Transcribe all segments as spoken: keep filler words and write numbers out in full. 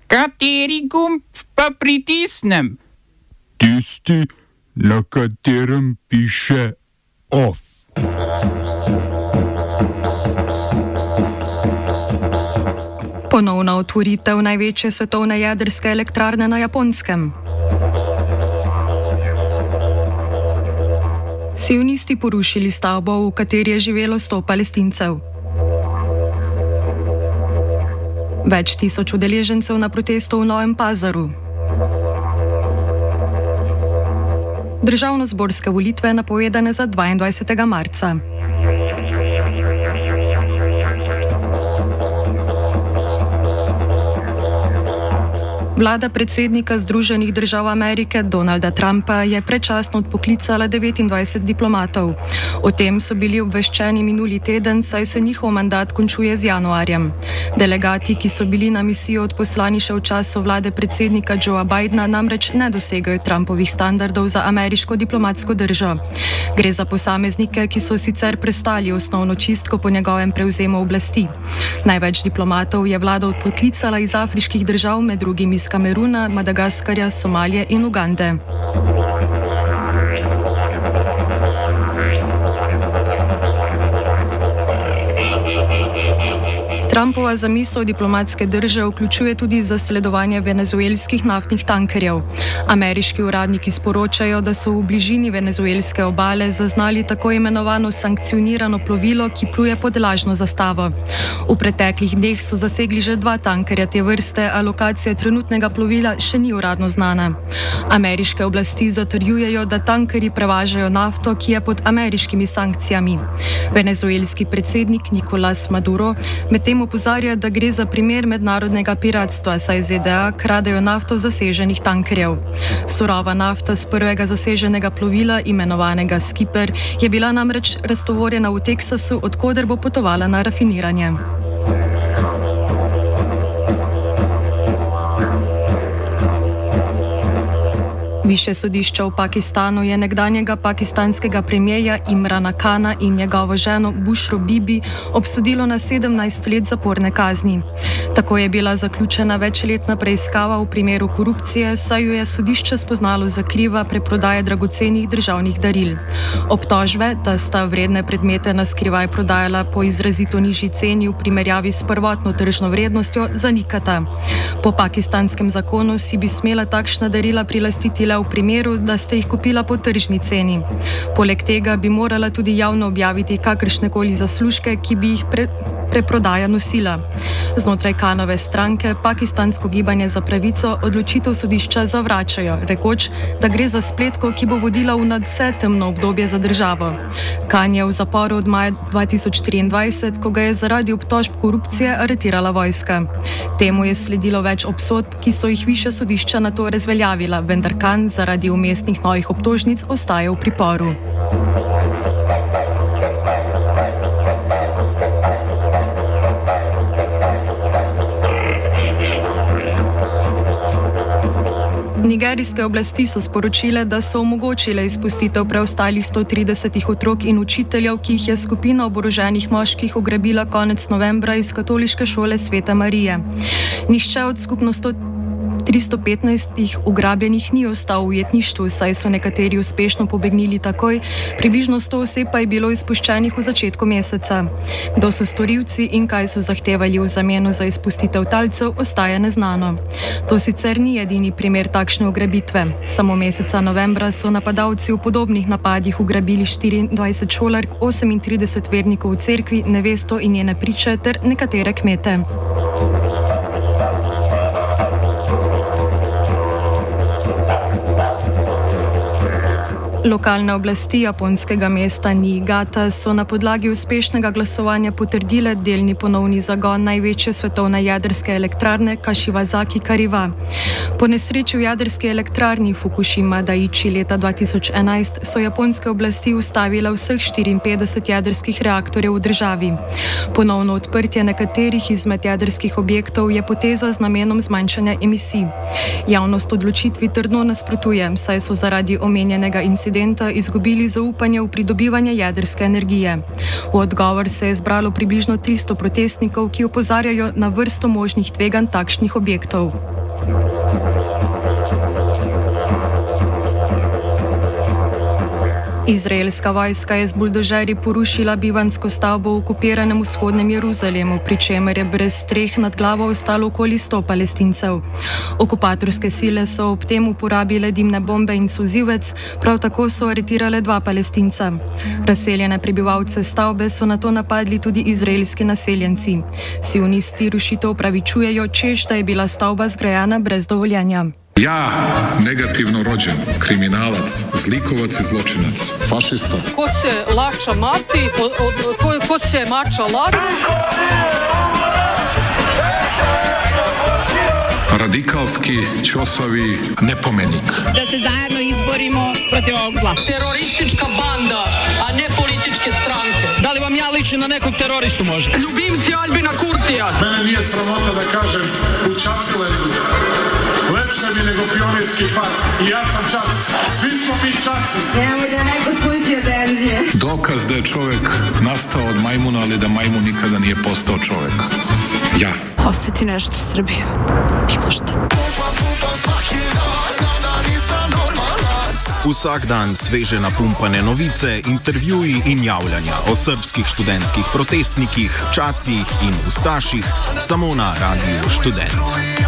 Kateri gumb pa pritisnem? Tisti, na katerem piše OF. Ponovna otvoritev največje svetovne jedrske elektrarne na Japonskem. Sionisti porušili stavbo, v kateri je živelo sto Palestincev. Več tisoč udeležencev na protestu v Novem Pazaru. Državnozborske volitve napovedane za dvaindvajsetega marca. Vlada predsednika Združenih držav Amerike Donalda Trumpa je predčasno odpoklicala devetindvajset diplomatov. O tem so bili obveščeni minuli teden, saj se njihov mandat končuje z januarjem. Delegati, ki so bili na misijo odposlani še v času vlade predsednika Joea Bidna, namreč ne dosegajo Trumpovih standardov za ameriško diplomatsko držo. Gre za posameznike, ki so sicer prestali osnovno čistko po njegovem prevzemu oblasti. Največ diplomatov je vlada odpoklicala iz afriških držav, med drugim iz Kameruna, Madagaskarja, Somalije in Ugande. Trumpova zamisel diplomatske drže vključuje tudi zasledovanje venezuelskih naftnih tankerjev. Ameriški uradniki sporočajo, da so v bližini venezuelske obale zaznali tako imenovano sankcionirano plovilo, ki pluje pod lažno zastavo. V preteklih dneh so zasegli že dva tankerja te vrste, a lokacija trenutnega plovila še ni uradno znana. Ameriške oblasti zatrjujejo, da tankerji prevažajo nafto, ki je pod ameriškimi sankcijami. Venezuelski predsednik Nicolás Maduro medtem opozarja, da gre za primer mednarodnega piratstva, saj Z D A kradejo nafto zaseženih tankerjev. Surova nafta z prvega zaseženega plovila, imenovanega Skipper, je bila namreč raztovorjena v Teksasu, od koder bo potovala na rafiniranje. Višje sodišče v Pakistanu je nekdanjega pakistanskega premierja Imrana Khana in njegovo ženo Bushro Bibi obsodilo na sedemnajst let zaporne kazni. Tako je bila zaključena večletna preiskava v primeru korupcije, saj jo je sodišče spoznalo za kriva preprodaje dragocenih državnih daril. Obtožbe, da sta vredne predmete na skrivaj prodajala po izrazito nižji ceni v primerjavi s prvotno tržno vrednostjo, zanikata. Po pakistanskem zakonu si bi smela takšna darila prilastiti le v primeru, da ste jih kupila po tržni ceni. Poleg tega bi morala tudi javno objaviti kakršnekoli zaslužke, ki bi jih pre, preprodaja nosila. Znotraj Khanove stranke pakistansko gibanje za pravico odločitev sodišča zavračajo, rekoč, da gre za spletko, ki bo vodila v nadvse temno obdobje za državo. Khan je v zaporu od maja dva tisoč triindvajset, ko ga je zaradi obtožb korupcije aretirala vojska. Temu je sledilo več obsodb, ki so jih višja sodišča nato razveljavila, vendar Khan zaradi umestnih novih obtožnic ostaja v priporu. Nigerijske oblasti so sporočile, da so omogočile izpustitev preostalih sto tridesetih otrok in učiteljev, ki jih je skupina oboroženih moških ugrabila konec novembra iz katoliške šole Svete Marije. Nihče od skupno sto tristo petnajstih ugrabljenih ni ostal v ujetništvu, saj so nekateri uspešno pobegnili takoj, približno sto oseb pa je bilo izpuščenih v začetku meseca. Kdo so storilci in kaj so zahtevali v zameno za izpustitev talcev, ostaja neznano. To sicer ni edini primer takšne ugrabitve. Samo meseca novembra so napadalci v podobnih napadih ugrabili štiriindvajset šolark, osemintrideset vernikov v cerkvi, nevesto in njene priče ter nekatere kmete. Lokalne oblasti japonskega mesta Niigata so na podlagi uspešnega glasovanja potrdile delni ponovni zagon največje svetovne jedrske elektrarne Kashiwazaki Kariwa. Po nesreči v jedrski elektrarni Fukushima Daiichi leta dva tisoč enajst so japonske oblasti ustavile vseh štiriinpetdeset jedrskih reaktorjev v državi. Ponovno odprtje nekaterih izmed jedrskih objektov je poteza z namenom zmanjšanja emisij. Javnost odločitvi trdno nasprotuje, saj so zaradi omenjenega incidenta izgubili zaupanje v pridobivanje jedrske energije. V odgovor se je zbralo približno tristo protestnikov, ki opozarjajo na vrsto možnih tveganj takšnih objektov. Izraelska vojska je z buldožerji porušila bivanjsko stavbo v okupiranem vzhodnem Jeruzalemu, pri čemer je brez streh nad glavo ostalo okoli sto Palestincev. Okupatorske sile so ob tem uporabile dimne bombe in solzivec, prav tako so aretirale dva Palestinca. Razseljene prebivalce stavbe so nato napadli tudi izraelski naseljenci. Sionisti rušitev opravičujejo, češ da je bila stavba zgrajena brez dovoljenja. Ja, negativno rođen, kriminalac, zlikovac i zločinac, fašista. Ko se lača mati, od, od, ko, ko se mača lati. Radikalski, čosovi, nepomenik. Da se zajedno izborimo protiv ovog zla. Teroristička banda, a ne političke stranke. Da li vam ja ličim na nekog teroristu može? Ljubimci Albina Kurtija. Mene nije sramota da kažem u Čacilendu. Lepše mi nego Pionirski park. I ja sam Čac. Svi smo mi Čaci. Nemoj da neko spustio tenzije. Dokaz da je čovjek nastao od majmuna, ali da majmun nikada nije postao čovjek. Ja. Osjeti nešto Srbija. Bilo šta. Vsak dan sveže napumpane novice, intervjuji in javljanja o srbskih študentskih protestnikih, čacih in ustaših, samo na Radiu Študent.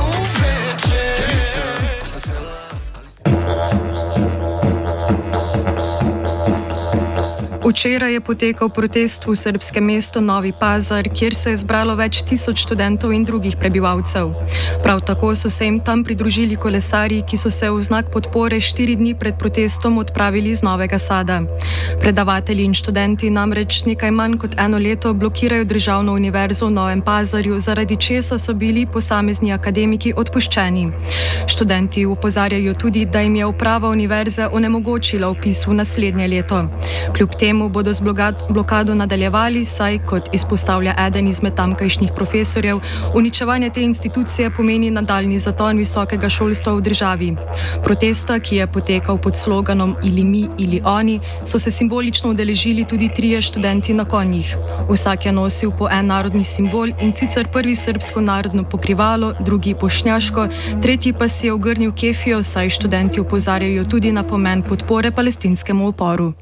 Včeraj je potekal protest v srbskem mestu Novi Pazar, kjer se je zbralo več tisoč študentov in drugih prebivalcev. Prav tako so se jim tam pridružili kolesarji, ki so se v znak podpore štiri dni pred protestom odpravili iz Novega Sada. Predavatelji in študenti namreč nekaj manj kot eno leto blokirajo državno univerzo v Novem Pazarju, zaradi česa so bili posamezni akademiki odpuščeni. Študenti opozarjajo tudi, da jim je uprava univerze onemogočila vpis v naslednje leto. Kljub temu bodo z blokado nadaljevali, saj, kot izpostavlja eden izmed tamkajšnjih profesorjev, uničevanje te institucije pomeni nadaljnji zaton visokega šolstva v državi. Protesta, ki je potekal pod sloganom ili mi ili oni, so se simbolično udeležili tudi trije študenti na konjih. Vsak je nosil po en narodni simbol, in sicer prvi srbsko narodno pokrivalo, drugi bošnjaško, tretji pa si je ogrnil kefijo, saj študenti opozarjajo tudi na pomen podpore palestinskemu uporu.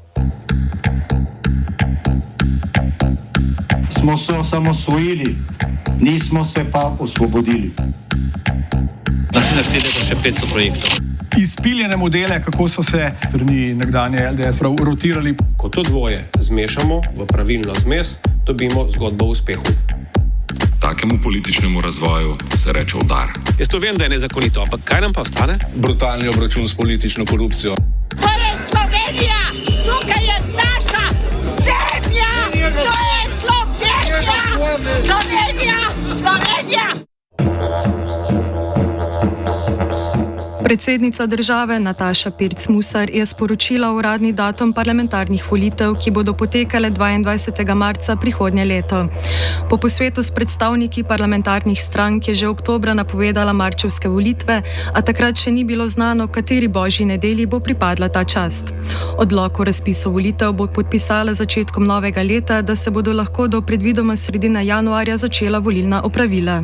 Smo se osamosvojili, nismo se pa osvobodili. Naslednje štiri leta še petsto projektov. Izpiljene modele, kako so se strani nekdanje L D S rotirali. Ko to dvoje zmešamo v pravilno zmes, dobimo zgodbo o uspehu. Takemu političnemu razvoju se reče udar. Jaz to vem, da je nezakonito, ampak kaj nam pa ostane? Brutalni obračun s politično korupcijo. To je Slovenija! Tukaj je naša zemlja! To je Slovenija! Slovenija! Slovenija! Predsednica države Nataša Pirc Musar je sporočila uradni datum parlamentarnih volitev, ki bodo potekale dvaindvajsetega marca prihodnje leto. Po posvetu s predstavniki parlamentarnih strank je že oktobra napovedala marčevske volitve, a takrat še ni bilo znano, kateri božji nedelji bo pripadla ta čast. Odlok o razpisu volitev bo podpisala začetkom novega leta, da se bodo lahko do predvidoma sredine januarja začela volilna opravila.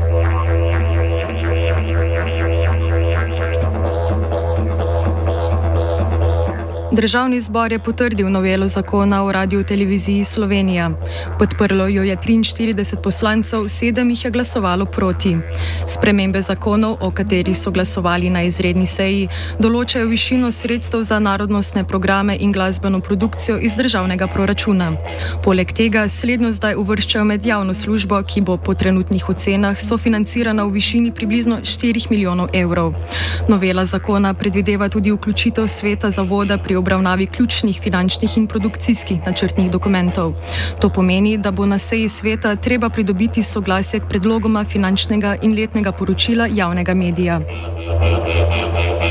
Državni zbor je potrdil novelo zakona o Radioteleviziji Slovenija. Podprlo jo je triinštirideset poslancev, sedem jih je glasovalo proti. Spremembe zakonov, o katerih so glasovali na izredni seji, določajo višino sredstev za narodnostne programe in glasbeno produkcijo iz državnega proračuna. Poleg tega slednjo zdaj uvrščajo med javno službo, ki bo po trenutnih ocenah sofinancirana v višini približno štirih milijonov evrov. Novela zakona predvideva tudi vključitev sveta zavoda pri obravnavi ključnih finančnih in produkcijskih načrtnih dokumentov. To pomeni, da bo na seji sveta treba pridobiti soglasje k predlogoma finančnega in letnega poročila javnega medija.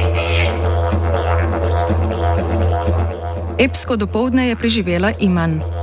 Epsko dopoldne je preživela Iman.